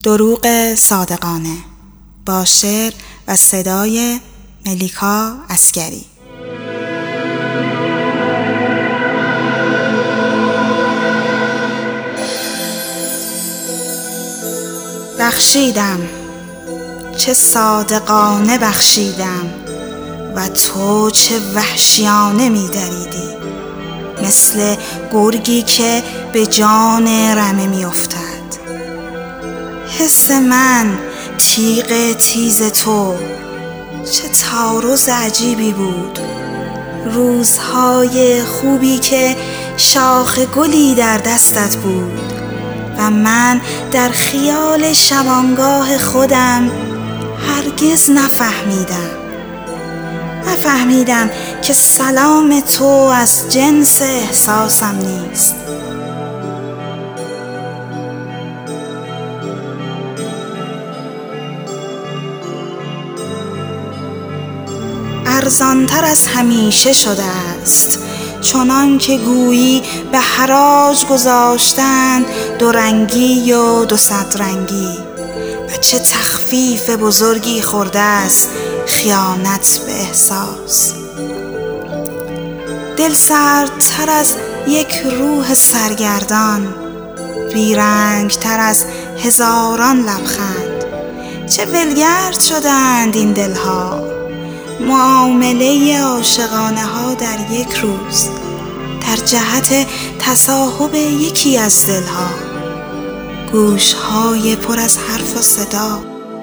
دروغ صادقانه با شعر و صدای ملیکا عسگری. بخشیدم، چه صادقانه بخشیدم و تو چه وحشیانه می دریدی، مثل گرگی که به جان رمه می افتد. حس من تیغ تیز تو چه تعارض عجیبی بود. روزهای خوبی که شاخ گلی در دستت بود و من در خیال شبانگاه خودم هرگز نفهمیدم که سلام تو از جنس احساسم نیست. ارزانتر از همیشه شده است، چنان که گویی به حراج گذاشتند دو رنگی و دو صد رنگی، و چه تخفیف بزرگی خورده است خیانت به احساس. دل سردتر از یک روح سرگردان، بیرنگتر از هزاران لبخند. چه ولگرد شدند این دلها، معامله عاشقانه ها در یک روز در جهت تصاحب یکی از دلها. گوشهای پر از حرف و صدا.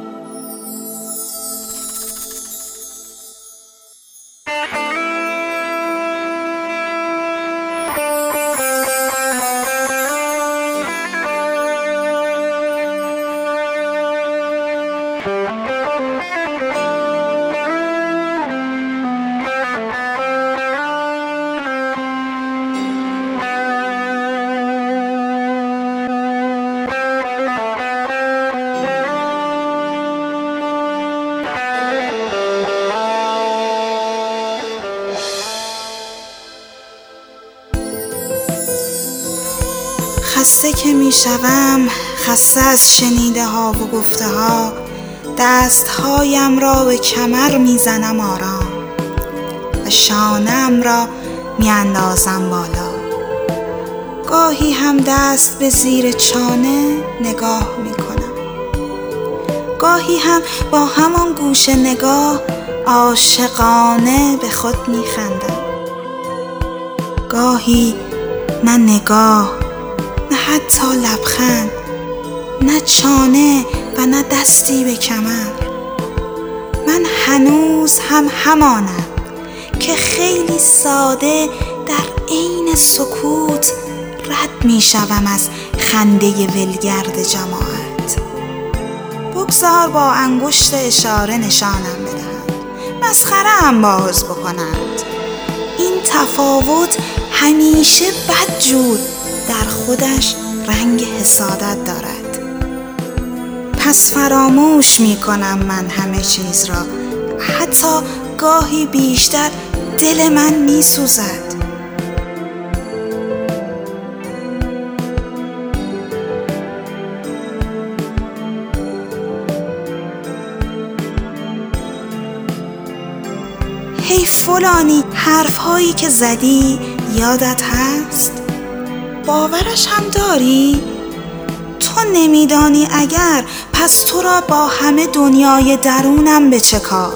خسته که می شوم، خسته از شنیده ها و گفته ها، دستهایم را به کمر می زنم آرام و شانه‌ام را می اندازم بالا. گاهی هم دست به زیر چانه نگاه می کنم، گاهی هم با همان گوش نگاه عاشقانه به خود می خندم. گاهی نه نگاه، نه حتی لبخند، نه چانه و نه دستی به کمر. من هنوز هم همانم که خیلی ساده در عین سکوت رد می شوم از خنده ولگرد جماعت. بگذار با انگشت اشاره نشانم بدهند، مسخره هم باز بکنند. این تفاوت همیشه بدجور در خودش رنگ حسادت دارد. پس فراموش می کنم من همه چیز را، حتی گاهی بیشتر دل من می سوزد. هی فلانی، حرفهایی که زدی یادت هست؟ باورش هم داری؟ تو نمیدانی اگر، پس تو را با همه دنیای درونم به چه کار؟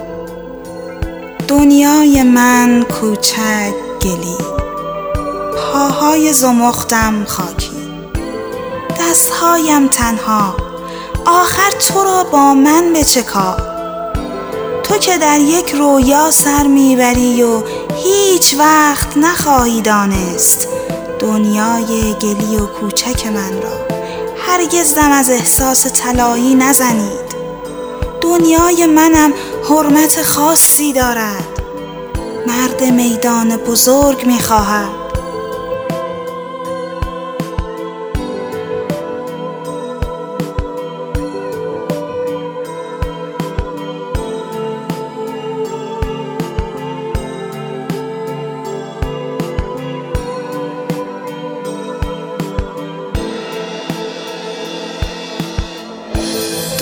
دنیای من کوچک گلی، پاهای زمختم خاکی، دستهایم تنها. آخر تو را با من به چه کار؟ تو که در یک رویا سر میبری و هیچ وقت نخواهی دانست دنیای گلی و کوچک من را. هرگز دم از احساس طلایی نزنید. دنیای منم حرمت خاصی دارد. مرد میدان بزرگ میخواهد.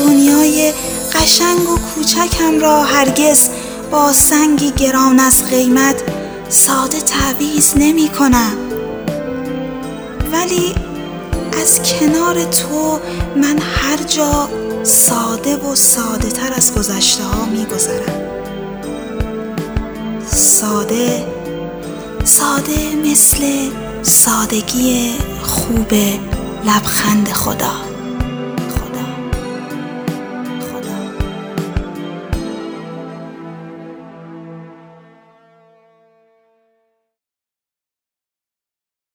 دنیای قشنگ و کوچکم را هرگز با سنگی گران از قیمت ساده تعویض نمی کنم. ولی از کنار تو من هر جا ساده و ساده تر از گذشته ها می گذرم. ساده مثل سادگی خوب لبخند خدا.